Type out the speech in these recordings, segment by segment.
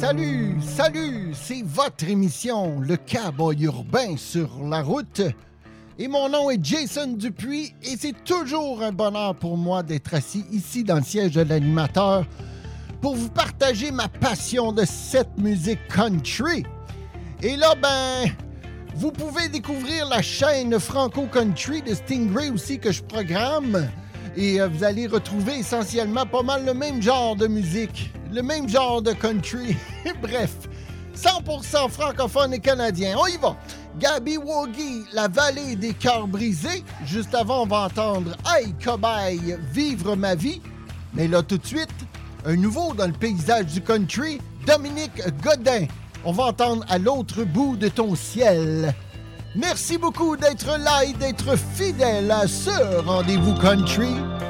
Salut, c'est votre émission, le Cowboy urbain sur la route. Et mon nom est Jason Dupuis et c'est toujours un bonheur pour moi d'être assis ici dans le siège de l'animateur pour vous partager ma passion de cette musique country. Et là, vous pouvez découvrir la chaîne Franco Country de Stingray aussi que je programme. Et vous allez retrouver essentiellement pas mal le même genre de musique, le même genre de country. Bref, 100% francophone et canadien. On y va! Gabi Wogi, La vallée des cœurs brisés. Juste avant, on va entendre Hey Cobaye, Vivre ma vie. Mais là, tout de suite, un nouveau dans le paysage du country, Dominique Godin. On va entendre À l'autre bout de ton ciel. Merci beaucoup d'être là et d'être fidèle à ce rendez-vous country.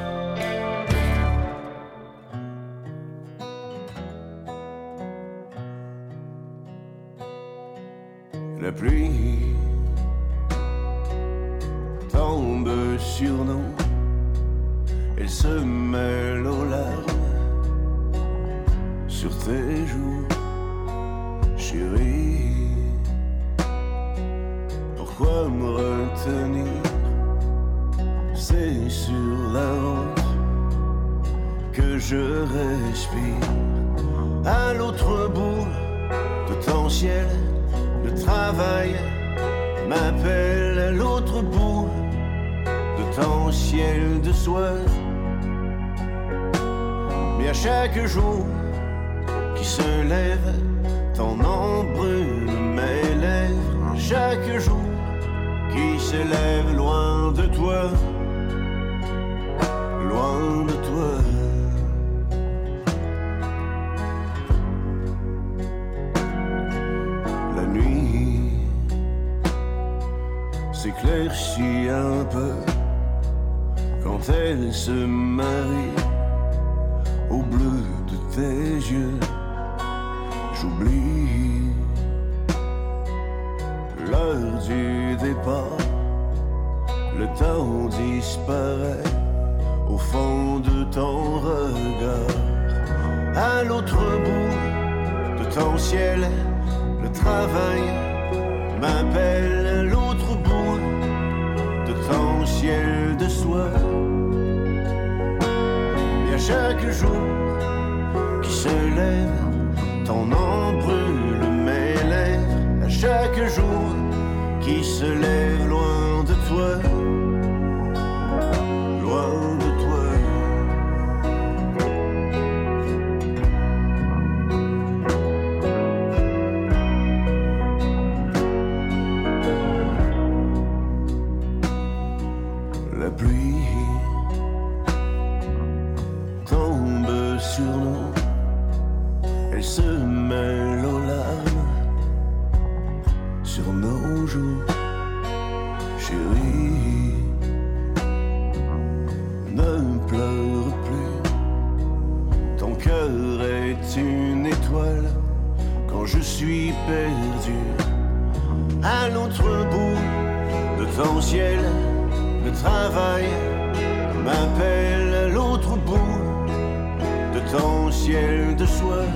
La pluie tombe sur nous, elle se mêle aux larmes sur tes joues, chérie. Pourquoi me retenir? C'est sur la route que je respire. À l'autre bout de ton ciel, le travail m'appelle. À l'autre bout de ton ciel de soie. Mais à chaque jour qui se lève, ton nom brûle mes lèvres. À chaque jour qui s'élève loin de toi, loin de toi. La nuit s'éclaircit un peu quand elle se marie au bleu de tes yeux. J'oublie l'heure du départ, le temps disparaît au fond de ton regard. À l'autre bout de ton ciel, le travail m'appelle. À l'autre bout de ton ciel de soie. Et à chaque jour qui se lève, ton nom brûle mes lèvres. À chaque jour qui se lève loin de toi, loin de toi. La pluie tombe sur nous, elle se mêle aux larmes sur nos joues, chérie. Ne pleure plus, ton cœur est une étoile quand je suis perdu. À l'autre bout de ton ciel, le travail m'appelle. À l'autre bout de ton ciel de soie.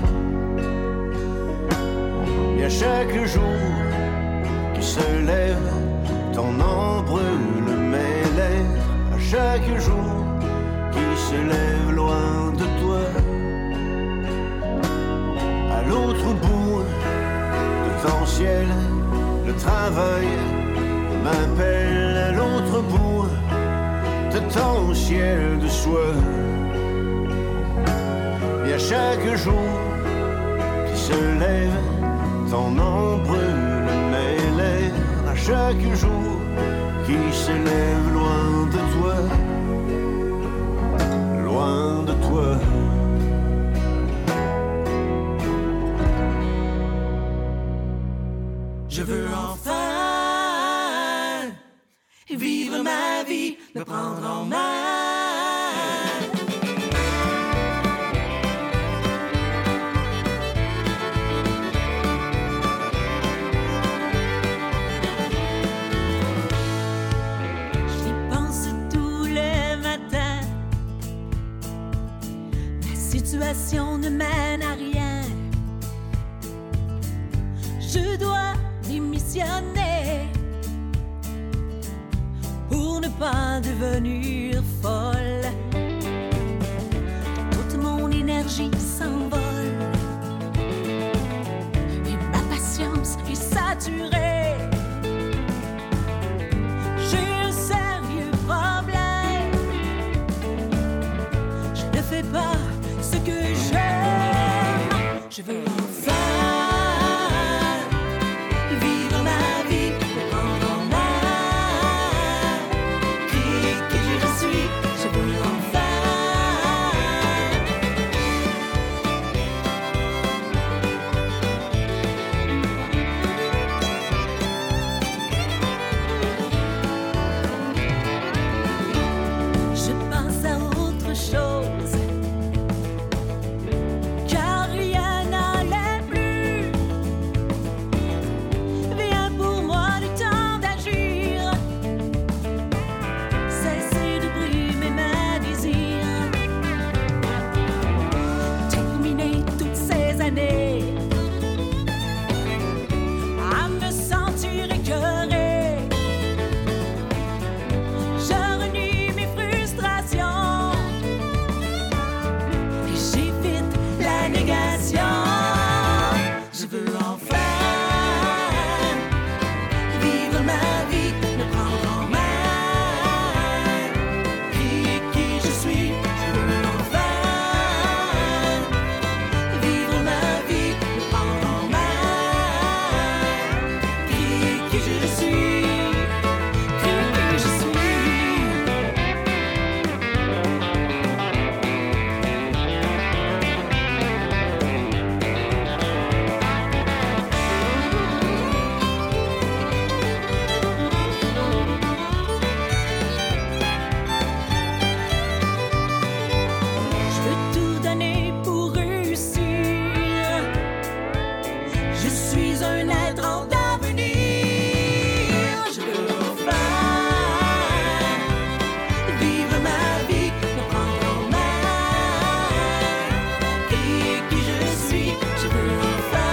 Et à chaque jour qui se lève, ton nom brûle mes lèvres. À chaque jour qui se lève loin de toi. À l'autre bout de ton ciel, le travail m'appelle. À l'autre bout de ton ciel de soie. Et à chaque jour qui se lève, ton nom brûle mes lèvres. À chaque jour qui se lève loin de toi, loin de toi. Je veux enfin vivre ma vie, me prendre en main. J'y pense tous les matins. Ma situation ne mène à rien. passionné pour ne pas devenir folle. Toute mon énergie s'envole et ma patience est saturée. J'ai un sérieux problème. Je ne fais pas ce que j'aime. Je veux enfin vivre ma vie, me prendre en main, crier qui je suis. Je veux enfin je pense à autre chose, car rien n'allait plus. Viens pour moi le temps d'agir, cesser de brimer mes désirs, terminer toutes ces années à me sentir écœurée. Je renie mes frustrations et j'évite la négation. Je veux enfin vivre ma vie, me prendre en main, crier qui je suis. Je veux enfin vivre ma vie, me prendre en main, crier qui je suis, crier qui je suis. Je veux tout donner pour réussir. Je suis un être en devenir. Je veux enfin vivre ma vie, me prendre en main, crier qui je suis. Je veux enfin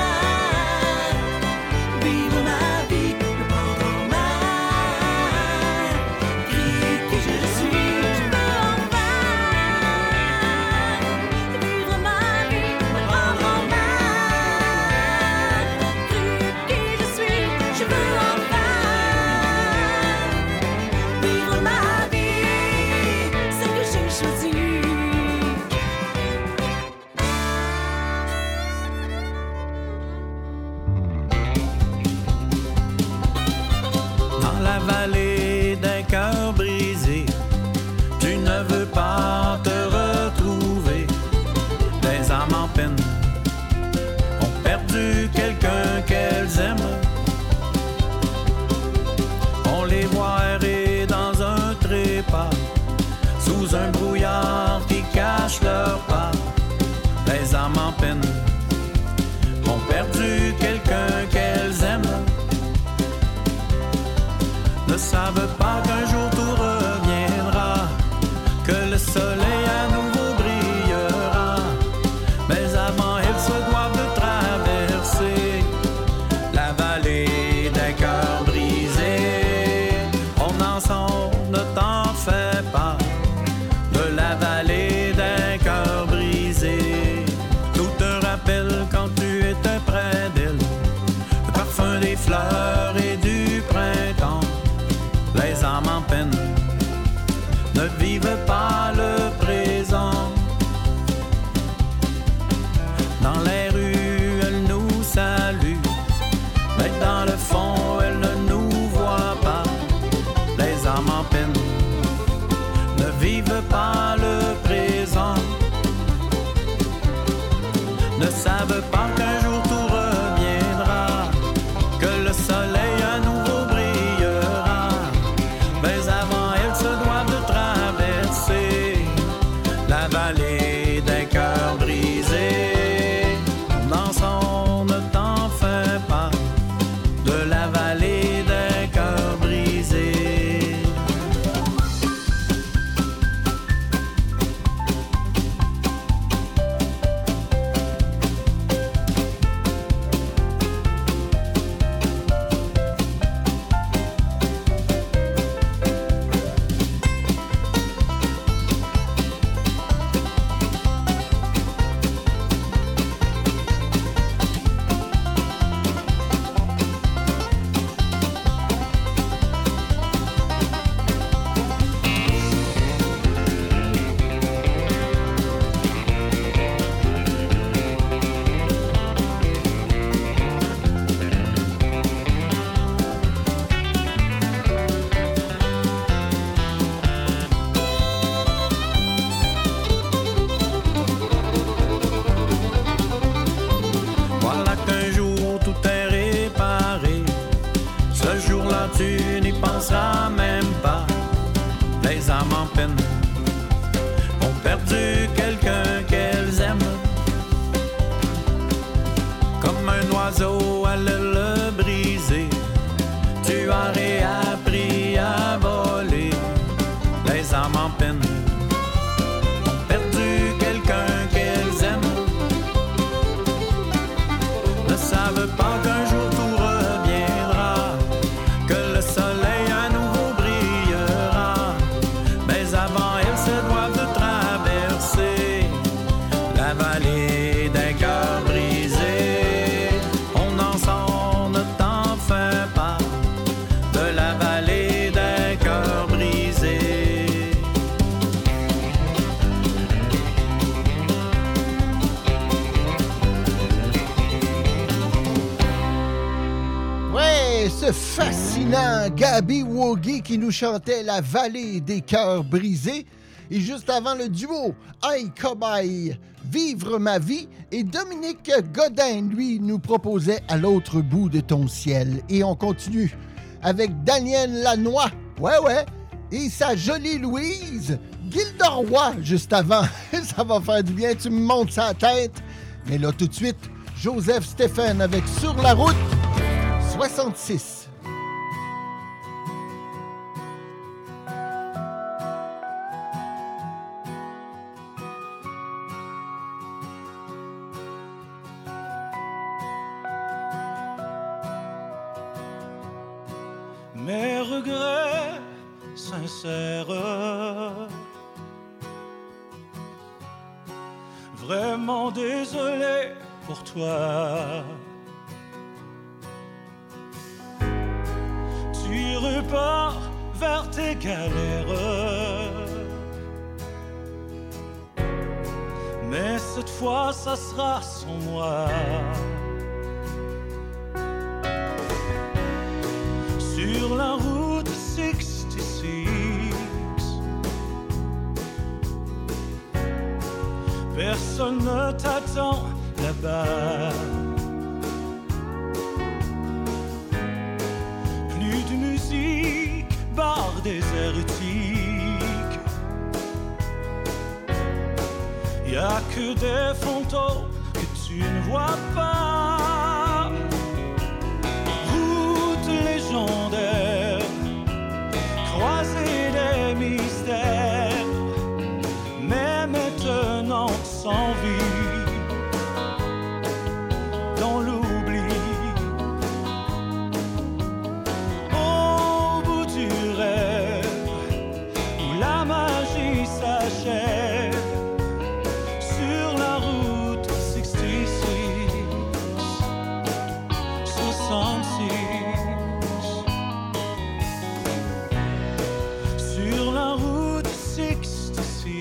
vivre ma vie, me prendre en main, crier qui je suis. Je veux enfin vivre ma vie, me prendre en main, crier qui je suis. Je veux enfin vivre ma vie, celle que j'ai choisie. Dans la vallée d'un cœur brisé, tu ne veux pas te retrouver. Des âmes en peine ont perdu quelqu'un qu'elles aiment. On les voit errer dans un trépas, sous un brouillard qui cache leur pas. Les âmes en peine ont perdu quelqu'un qu'elles aiment. Ne savent pas qu'un jour tout reviendra, que le soleil à nouveau brillera. Mais avant elles se doivent de traverser la vallée d'un cœur brisé. On en sort, ne t'en fais pas, de la vallée d'un cœur brisé. Tout te rappelle quand tu étais près d'elle, le parfum des fleurs et du printemps. Les âmes en peine ne vivent pas le présent. Dans les rues, elles nous saluent, mais dans le fond, elles ne nous voient pas. Les âmes en peine ne vivent pas le présent, ne savent pas qu'un jour tout reviendra, que le soleil à nouveau brillera. Mais avant elles se doivent de traverser la vallée d'un cœur brisé. Dans son ne t'en fais pas, de la vallée d'un cœur brisé. sera même pas. Les âmes en peine ont perdu quelqu'un qu'elles aiment. Comme un oiseau à l'aile brisée, tu as réappris à voler. Les âmes en peine ont perdu quelqu'un qu'elles aiment. Ne savent pas qu'un jour tout reviendra, que le soleil à nouveau brillera. Mais avant elles se doivent de traverser la vallée d'un cœur brisé. On n'en sort ne t'en fais pas de la vallée d'un cœur brisé. Ouais, ce fascinant Gaby Woggy qui nous chantait La vallée des cœurs brisés. Et juste avant le duo, Aïe Cobaye, Vivre ma vie. Et Dominique Godin, lui, nous proposait À l'autre bout de ton ciel. Et on continue avec Daniel Lanois, ouais, et sa jolie Louise, Gilderoy, juste avant. Ça va faire du bien, tu me montes sa tête. Mais là, tout de suite, Joseph Stéphane avec Sur la route 66. Mes regrets sincères, vraiment désolé pour toi. Tu repars vers tes galères, mais cette fois ça sera sans moi. Sur la route 66, personne ne t'attend là-bas. Plus de musique, bar désertique. Y'a que des fantômes que tu ne vois pas. Route légendaire, croiser des mystères, mais maintenant sans vie, dans l'oubli. Au bout du rêve, où la magie s'achève, sur la route 66, 66. Sur la route 66,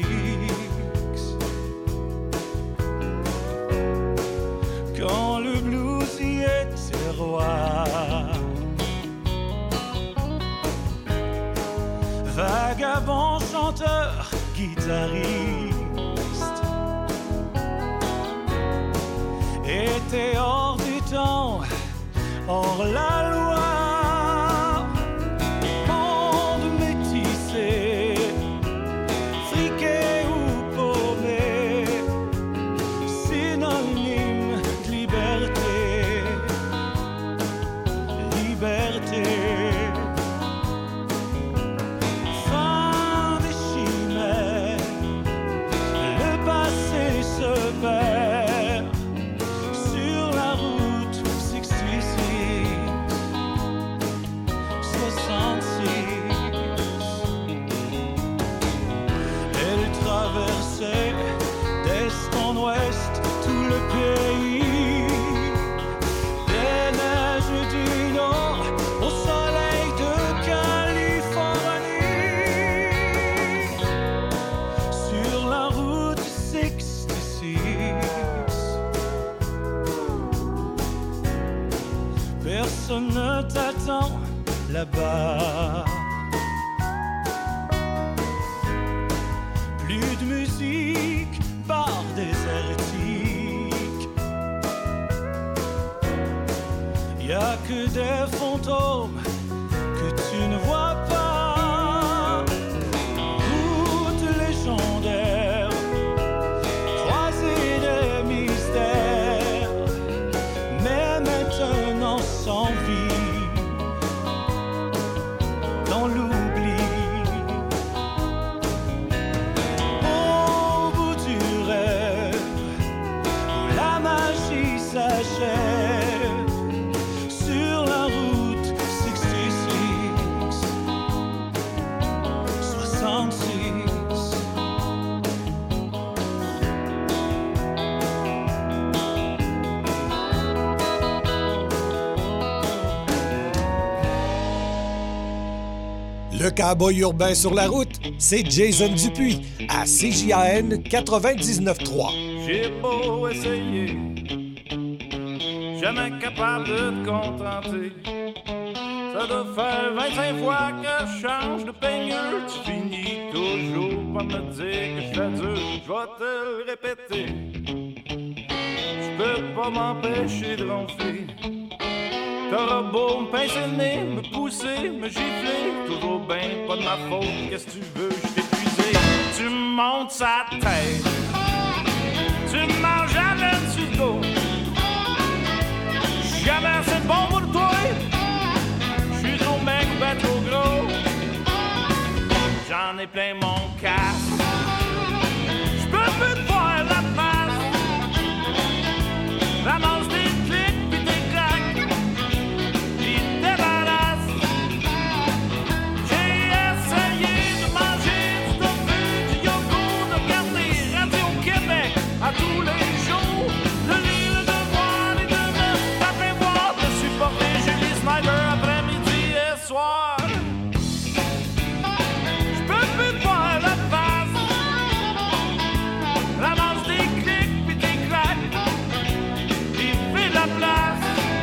quand le blues y était roi, vagabond, chanteur, guitariste, était hors du temps, hors la loi. Monde métissé, friqué ou paumé, synonyme de liberté, liberté. Fin des chimères, le passé se perd sur la route 66, 66. Elle traversait d'est en ouest tout le pays, des neiges du nord au soleil de Californie. Sur la route 66, personne ne t'attend là-bas. Plus de musique, bar désertique. Y'a que des fantômes que tu ne vois s'achève sur la route 66. 66. Le cowboy urbain sur la route, c'est Jason Dupuis à CJAN 99.3. J'ai beau essayer, jamais capable de te contenter. Ça doit faire 25 fois que je change de peigneur. Tu finis toujours par me dire que je fais dur, je vais te le répéter. Je peux pas m'empêcher de ronfler. T'auras beau me pincer le nez, me pousser, me gifler, toujours ben pas de ma faute, qu'est-ce que tu veux, je t'ai épuisé. Tu me montes sa tête, tu me manges jamais dessus le dos. Jamais assez bon pour toi, j'suis trop mec, ben trop gros. J'en ai plein mon casque, j'peux plus te voir la face. Ramasse des clics pis des claques. À tous les jours, de lire le devoir et de me taper voir, de supporter Julie Snyder après-midi et soir. J'peux plus te voir la face, ramasse des clics pis des claques, pis fais de la place.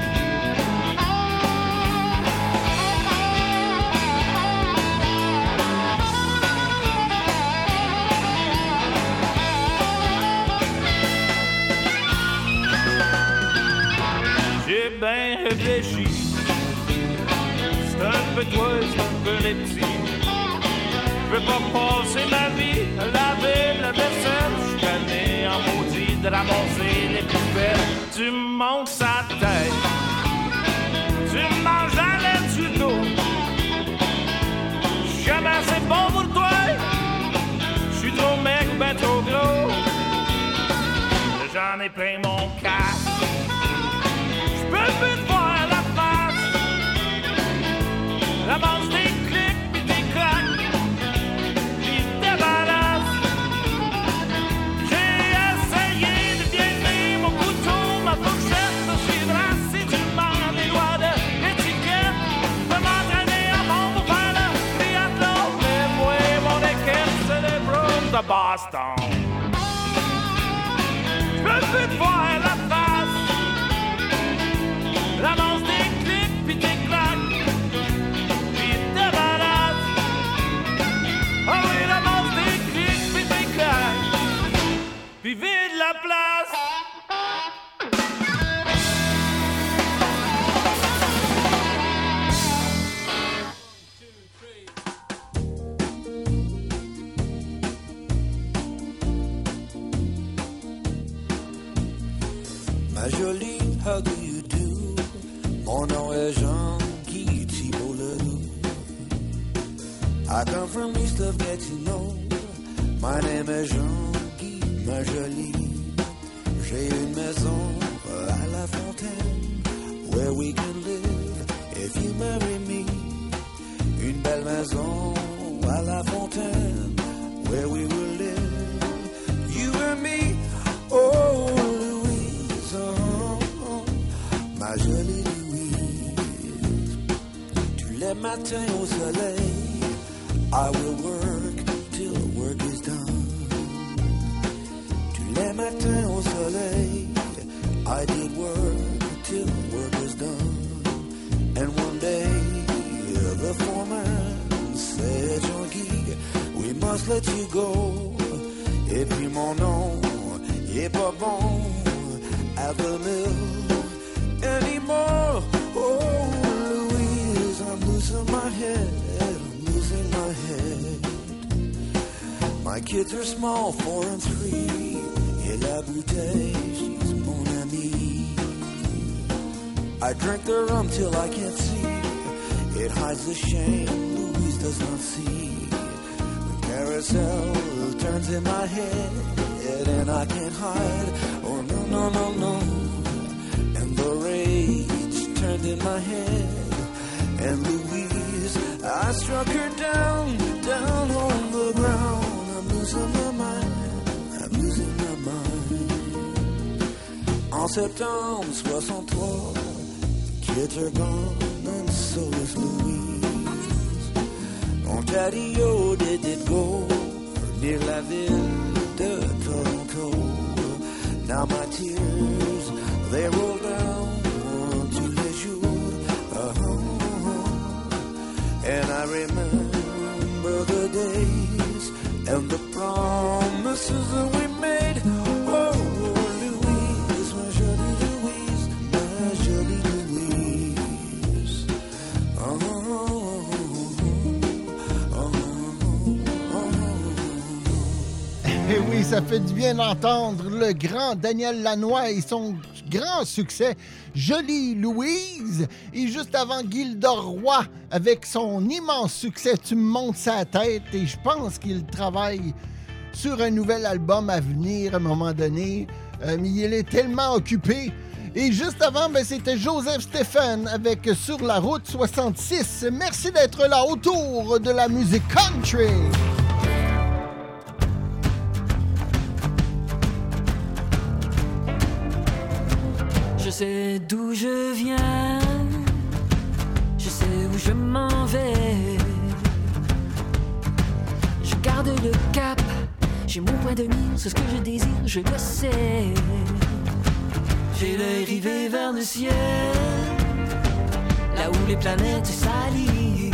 J'ai bien réfléchi. C'est un peu toi, c'est un peu les petits. Je veux pas passer ma vie à laver la vaisselle. Je suis tanné en maudit de ramasser les poubelles. Tu me montes sa tête, tu me manges la laine sur le dos. J'suis jamais assez bon pour toi, j'suis trop mec, ben trop gros. J'en ai plein mon casque, j'peux plus te voir la face. Ramasse des clics pis des claques, pis débarrasse. J'ai essayé de bien tenir mon couteau, ma fourchette me suivra si tu demandes les lois de l'étiquette. Je m'entraîner à fond pour faire le triathlon, mais moi mon équipe c'est les Bruins de Boston. J'peux plus te voir la face. Ramasse des clics pis des claques, pis débarrasse. Oh oui, ramasse des clics pis des claques, pis vide la place. Ma jolie, how do you do? Mon nom est Jean-Guy Thibault-Ledoux. I come from east of Gatineau. My name est Jean-Guy, ma jolie. J'ai une maison à La Fontaine, where we can live if you marry me. Une belle maison à La Fontaine, where we will live, you and me. Oh, Louise, oh, ma jolie Louise. Tous les matins au soleil, I will work till work is done. Tous les matins au soleil, I did work till work was done. And one day, the foreman said, Jean-Guy, we must let you go. Et puis mon nom, il est pas bon at the mill anymore. Oh, Louise, I'm losing my head, I'm losing my head. My kids are small, 4 and 3. Et la bouteille, she's mon amie. I drink the rum till I can't see. It hides the shame Louise does not see. The carousel turns in my head and I can't hide. Oh no, no, no, no. in my head. And Louise, I struck her down, down on the ground. I'm losing my mind, I'm losing my mind. En septembre 63, kids are gone and so is Louise. Ontario did it go near la ville de Toronto. Now my tears, they roll down tous les jours. And I remember the days and the promises that we made. Oh, Louise, my jolie Louise, my jolie Louise. Et oui, ça fait du bien d'entendre le grand Daniel Lanois et son grand succès, Jolie Louise. Et juste avant, Gilda Roy avec son immense succès, Tu me montes sa tête. Et je pense qu'il travaille sur un nouvel album à venir à un moment donné. Mais il est tellement occupé. Et juste avant, c'était Joseph Stéphane avec Sur la route 66. Merci d'être là autour de la musique country. Je sais d'où je viens, je sais où je m'en vais. Je garde le cap, j'ai mon point de mire, c'est ce que je désire, je le sais. J'ai l'œil rivé vers le ciel, là où les planètes s'alignent,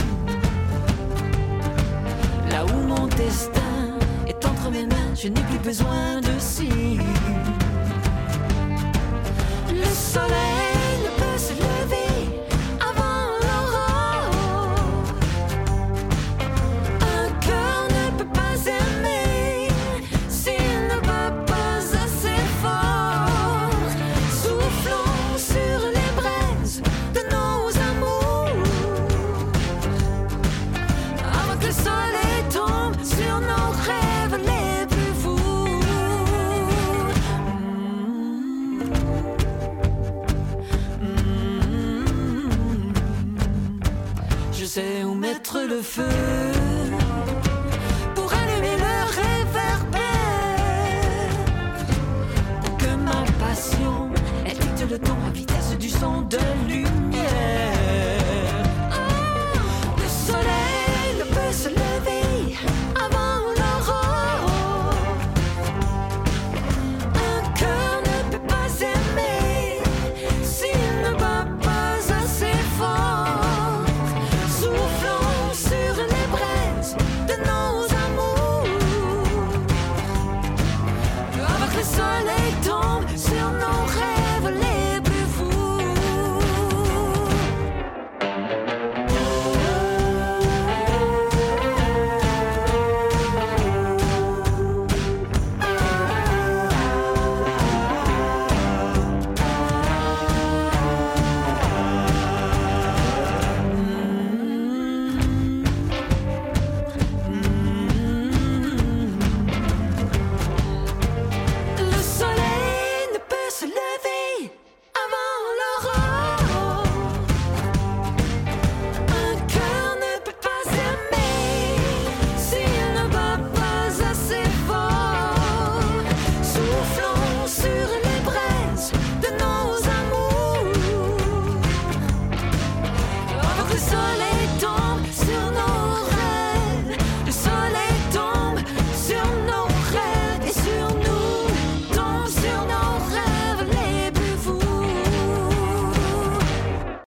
là où mon destin est entre mes mains, je n'ai plus besoin de signes. Le soleil ne peut se lever avant l'aurore. Un cœur ne peut pas aimer s'il ne bat pas assez fort. Soufflons sur les braises de nos amours avant que le soleil tombe sur nos rêves les plus fous. Je sais où mettre le feu pour allumer le réverbère, pour que ma passion elle dicte le ton à vitesse du son de lumière.